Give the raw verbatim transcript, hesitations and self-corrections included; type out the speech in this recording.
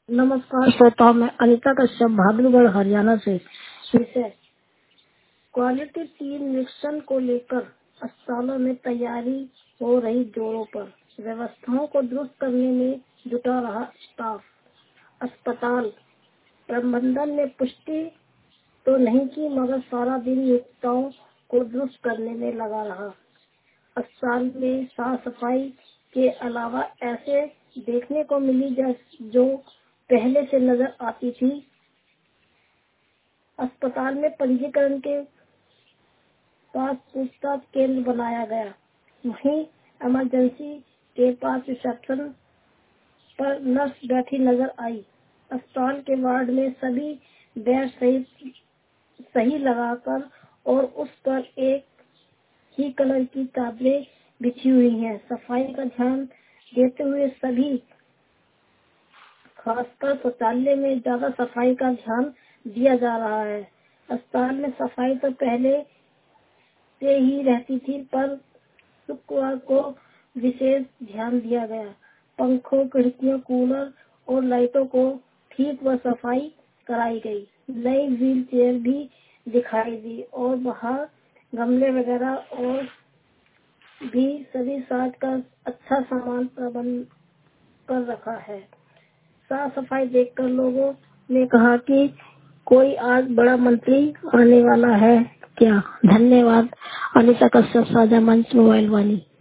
नमस्कार श्रोताओं, मैं अनीता कश्यप बहादुरगढ़ हरियाणा से। विषय क्वालिटी तीन निरीक्षण को लेकर अस्पतालों में तैयारी हो रही जोरों पर। व्यवस्थाओं को दुरुस्त करने में जुटा रहा स्टाफ। अस्पताल प्रबंधन ने पुष्टि तो नहीं की, मगर सारा दिन नियोक्ताओं को दुरुस्त करने में लगा रहा। अस्पताल में साफ सफाई के अलावा ऐसे देखने को मिली जो पहले से नजर आती थी। अस्पताल में पंजीकरण के पास पूछताछ केंद्र बनाया गया। वहीं इमरजेंसी के पास रिसेप्शन पर नर्स बैठी नजर आई। अस्पताल के वार्ड में सभी बेड सही सही लगाकर और उस पर एक ही कलर की चादरें बिछी हुई हैं। सफाई का ध्यान देते हुए सभी, खासकर शौचालय में ज्यादा सफाई का ध्यान दिया जा रहा है। अस्पताल में सफाई तो पहले से ही रहती थी, पर शुक्रवार को विशेष ध्यान दिया गया। पंखों, खिड़कियों, कूलर और लाइटों को ठीक व सफाई कराई गई। नई व्हील चेयर भी दिखाई दी और बाहर गमले वगैरह और भी सभी साज का अच्छा सामान प्रबंध कर रखा है। साफ सफाई देखकर लोगों ने कहा कि कोई आज बड़ा मंत्री आने वाला है क्या। धन्यवाद। अनीता कश्यप, साझा मंच, मोबाइल वाणी।